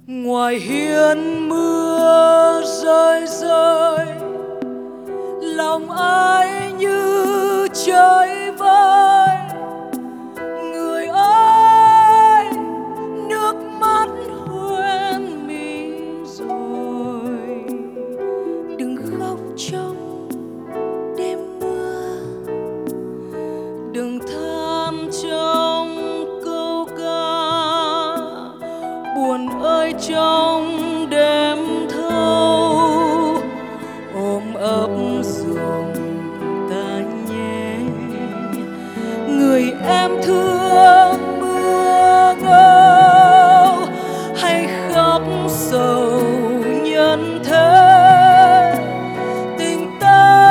Ngoài hiên mưa rơi rơi, lòng ai như chơi vơi. Người ơi, nước mắt hoen mi rồi, đừng khóc trong đêm mưa, đừng than trong câu ca. Buồn ơi trong đêm thâu, ôm ấp giùm ta nhé. Người em thương mưa ngâu, hay khóc sầu nhân thế. Tình ta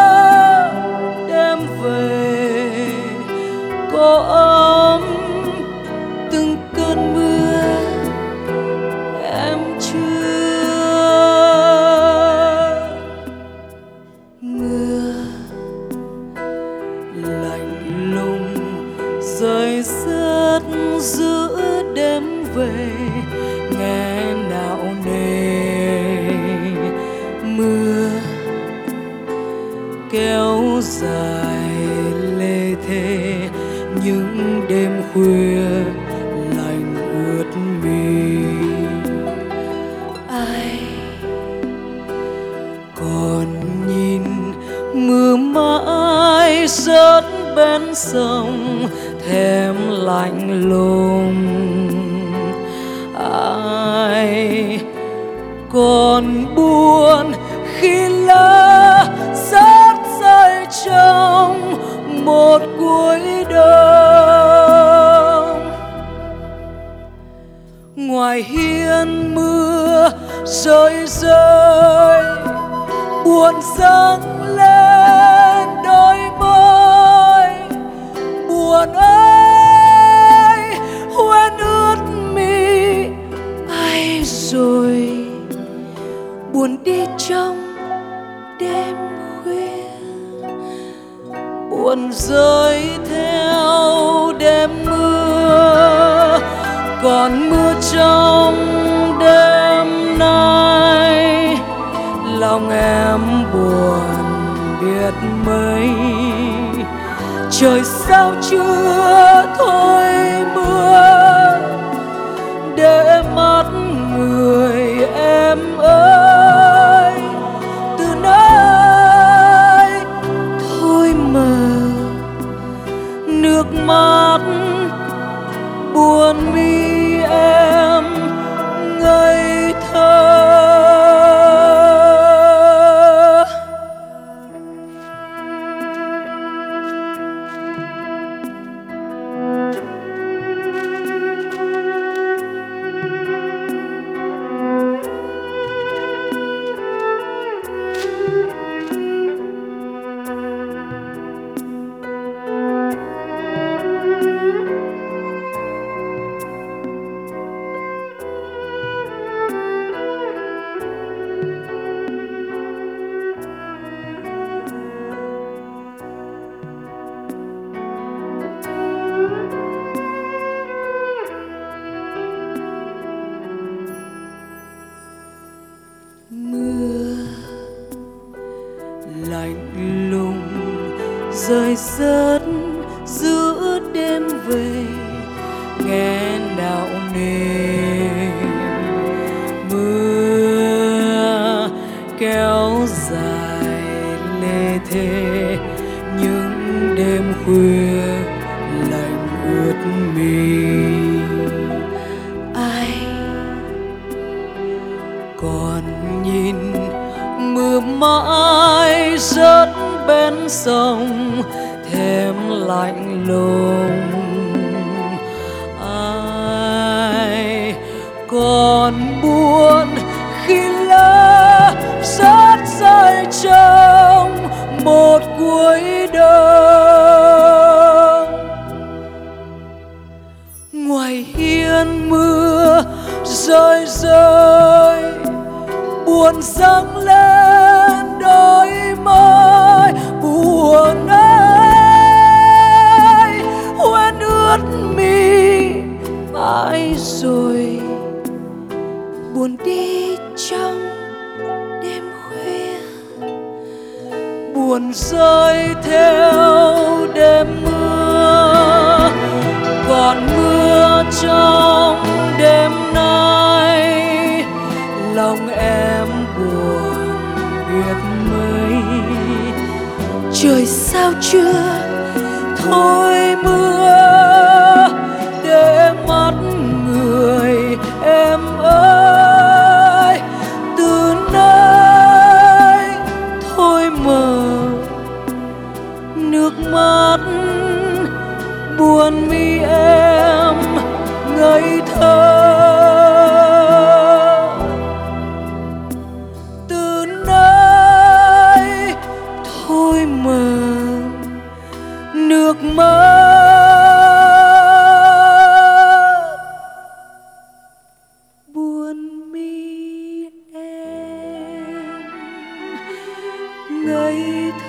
đem về có ấm từng cơn mưa em chưa. Mưa lạnh lùng rơi rớt giữa đêm về, nghe nao nề. Mưa kéo dài lê thê những đêm khuya lạnh ướt mi. Ai còn nhìn mưa mãi rớt bên sông, thèm lạnh lùng. Ai còn buồn khi lá rớt rơi trong một cuối đông. Ngoài hiên mưa rơi rơi, buồn dâng lên đôi môi. Buồn ơi, hoen ướt mi ai rồi, buồn đi trong đêm khuya, buồn rơi theo đêm mưa. Còn mưa trong đêm nay, lòng em buồn biết mấy. Trời sao chưa thôi mưa, để mắt người em ơi. Từ nay thôi mờ, nước mắt buồn mi em ngây thơ. Lạnh lùng rơi rớt giữa đêm về, nghe nao nề. Mưa kéo dài lê thê những đêm khuya lạnh ướt mi. Ai còn nhìn mưa mãi rớt bên sông, thèm lạnh lùng. Ai còn buồn khi lá rớt rơi trong một cuối đông. Ngoài hiên mưa rơi rơi, buồn dâng lên đôi môi. Buồn ơi, hoen ướt mi mãi rồi, buồn đi trong đêm khuya, buồn rơi theo đêm mưa. Còn mưa trong đêm nay, lòng em buồn biết mấy. Trời sao chưa thôi mưa để mắt người em ơi. Từ nay thôi mờ nước mắt buồn mi em ngây thơ. Từ nay thôi mờ nước mắt buồn mi em ngây thơ.